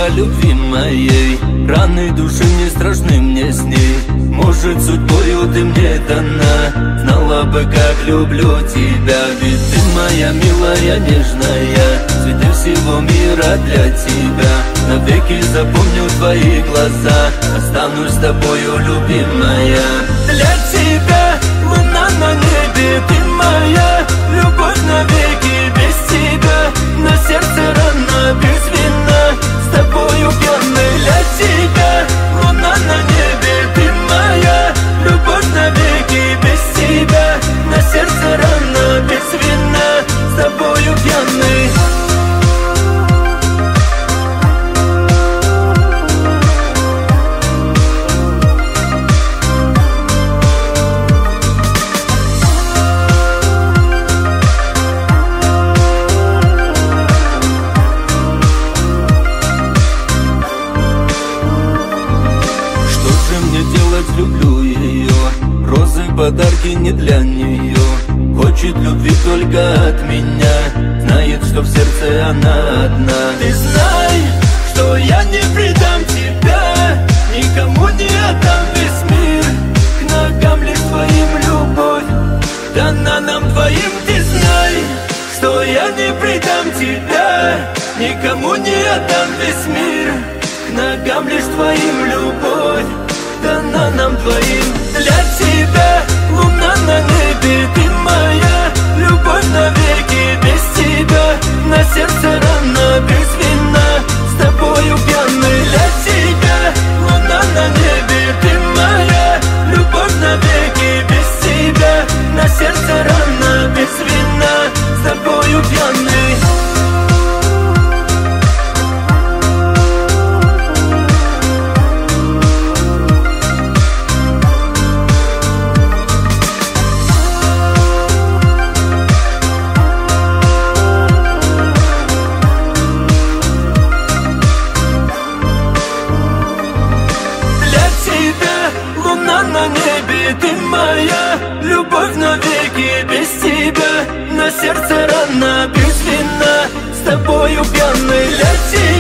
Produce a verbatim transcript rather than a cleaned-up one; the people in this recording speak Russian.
тебя, любви моей. Раны души не страшны мне с ней. Может, судьбою ты мне дана. Знала бы, как люблю тебя. Ведь ты моя милая, нежная. Цветы всего мира для тебя. Навеки запомню твои глаза. Останусь с тобою, любимая. Для тебя луна на небе, ты моя. Любовь навеки, без тебя на сердце рана, без вина. С тобою пьяный. Для тебя луна на небе, ты моя. Любовь навеки, без тебя на сердце рана, без вина. С тобою пьяный. Люблю ее, розы, подарки не для нее. Хочет любви только от меня. Знает, что в сердце она одна. Ты знай, что я не предам тебя. Никому не отдам весь мир. К ногам лишь твоим любовь дана нам двоим. Ты знай, что я не предам тебя. Никому не отдам весь мир. К ногам лишь твоим любовь дана нам двоим. Для тебя луна на небе, ты моя. Любовь навеки, без тебя на сердце рана, без вина. С тобою пьяный. Для тебя луна на небе, ты моя. Любовь навеки, без тебя на сердце рана, без вина. С тобою пьяный. На небе, ты моя. Любовь навеки, без тебя на сердце рана, без вина. С тобою пьяный. Для тебя